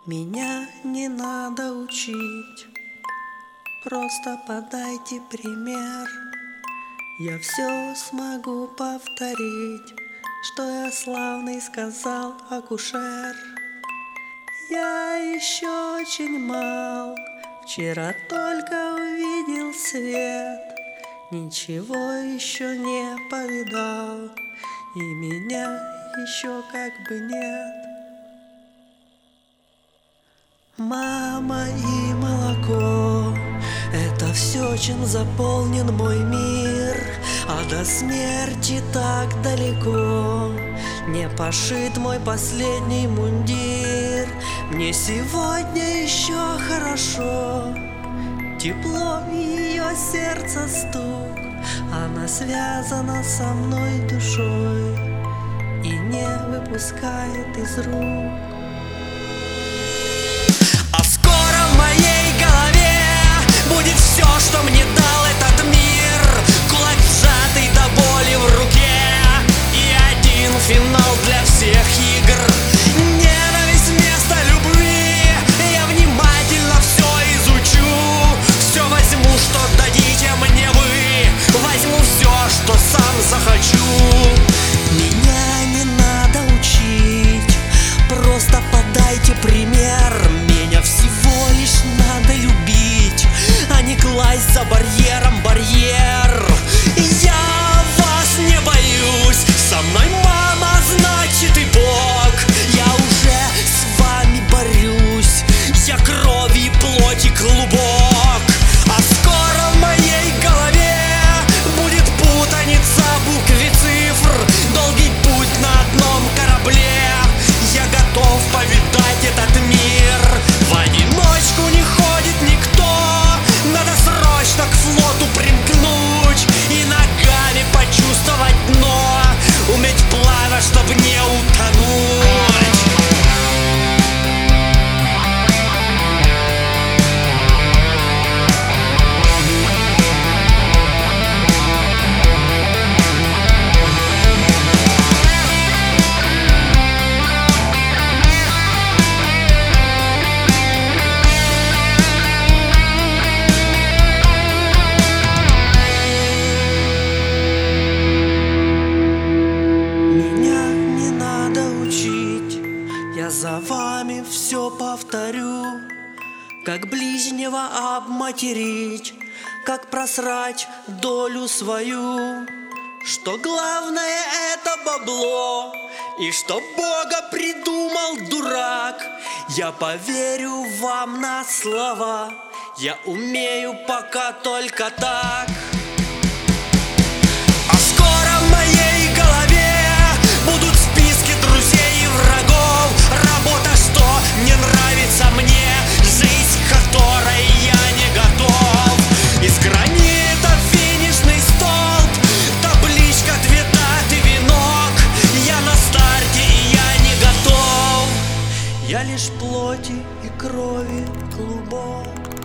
Меня не надо учить, просто подайте пример. Я все смогу повторить, что я славный сказал акушер. Я еще очень мал, вчера только увидел свет, ничего еще не повидал, и меня еще как бы нет. Мама и молоко — это все, чем заполнен мой мир, а до смерти так далеко не пошит мой последний мундир. Мне сегодня еще хорошо, тепло ее сердца стук, она связана со мной душой и не выпускает из рук. Будет все, что мне дал этот мир, кулак сжатый до боли в руке, и один финал для всех игр. Ненависть вместо любви, я внимательно все изучу, все возьму, что дадите мне вы, возьму все, что сам захочу. Меня не надо учить, просто подайте пример. Меня всего лишь надо любить, а не класть за барьером барьер. Я вас не боюсь, со мной мама, значит и Бог. Я уже с вами борюсь, я крови и плоти клубок. А скоро в моей голове будет путаница букв и цифр, долгий путь на одном корабле. Я готов повидать этот мир, в одиночку не ходит никто. Надо срочно к флоту примкнуть и ногами почувствовать дно, уметь плавать, чтобы не утонуть. я за вами все повторю. Как ближнего обматерить, как просрать долю свою. Что главное это бабло, и что Бога придумал дурак. Я поверю вам на слова, я умею пока только так. А скоро в моей голове будут списки друзей и врагов. Работа, что не нравится мне, жизнь, к которой я не готов. Из гранита финишный столб, табличка, 2 даты, венок. Я на старте и я не готов. Я лишь плоти и крови клубок.